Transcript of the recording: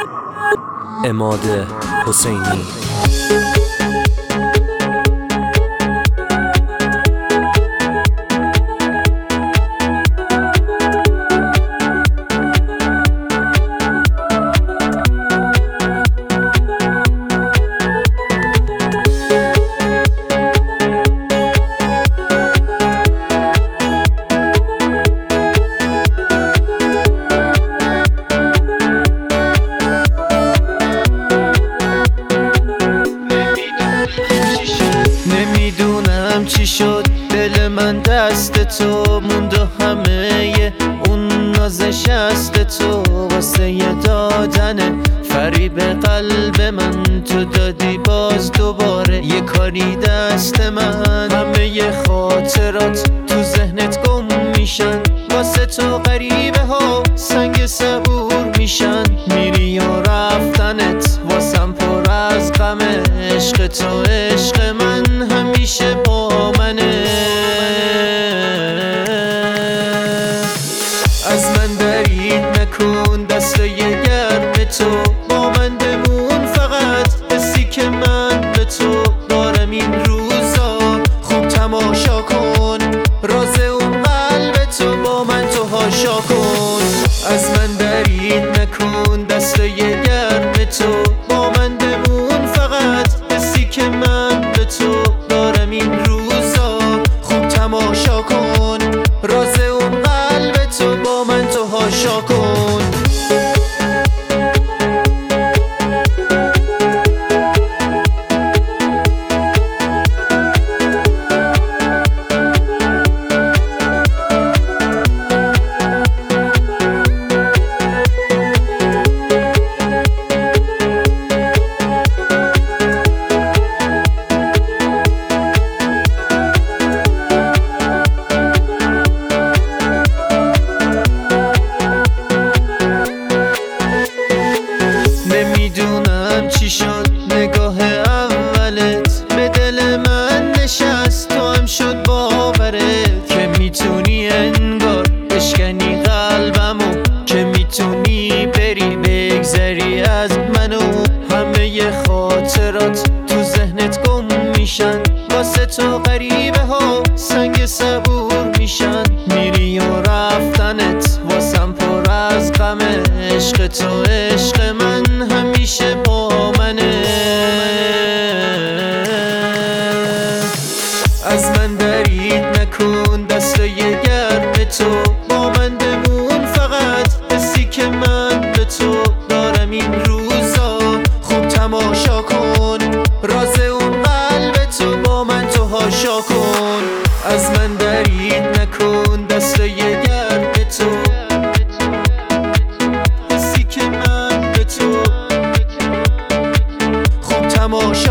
عماد حسینی. نمیدونم چی شد دل من دست تو موند و همه اون نازش است تو واسه دادن فریب قلب من تو دادی باز دوباره یه کاری دست من همه خاطرات تو ذهنت گم میشن واسه تو غریبه ها سنگ صبور میشن میری و رفتنت واسم پر از غم عشق تو عشق من همیشه با منه از من برید نکن دستای گرم تو با من بمون فقط حسی که من به تو دارم این روزا خوب تماشا کن راز اون قلب تو با من تو هاشا کن از من برید نکن دستای گرم تو با من بمون فقط حسی که من به تو دارم این روزا خوب تماشا کن راز اون قلب تو با من تو هاشا کن نمیدونم چی شد نگاه اولت به دل من نشست تو هم شد باورت که میتونی انگار بشکنی قلبمو که میتونی بری بگذری از منو همه خاطرات تو ذهنت گم میشن واسه تو غریبه ها سنگ صبور میشن میری و رفتنت واسم پر از غم عشق تو عشق من همیشه با منه از من برید نکن دستای گرم تو با من بمون فقط حسی که من به تو دارم این روزا خوب تماشا کن راز اون قلب تو با من تو هاشا کن از من برید نکن دستای گرم تو حسی که من به تو خوب تماشا